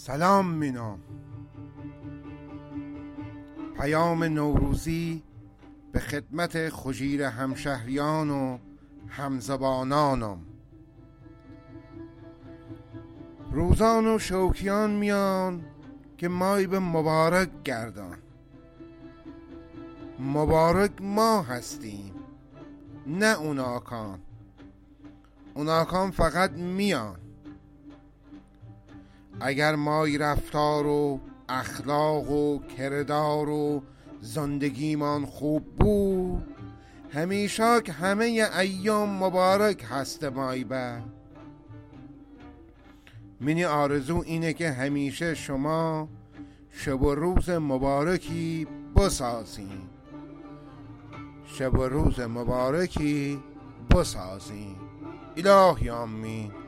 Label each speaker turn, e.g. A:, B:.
A: سلام مینام. پیام نوروزی به خدمت خجیر همشهریان و همزبانانم. روزان و شوکیان میان که مای به مبارک گردان. مبارک ما هستیم نه اوناکان فقط میان. اگر مای رفتار و اخلاق و کردار و زندگیمان خوب بود، همیشه که همه ایام مبارک هست مای به. منی آرزو اینه که همیشه شما شب و روز مبارکی بسازین. شب و روز مبارکی بسازین. الهی آمین.